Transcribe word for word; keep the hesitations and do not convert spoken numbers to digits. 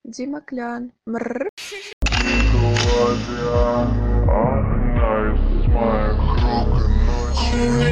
Дима Клян. Мрррр. Одна из моих рук и ночи.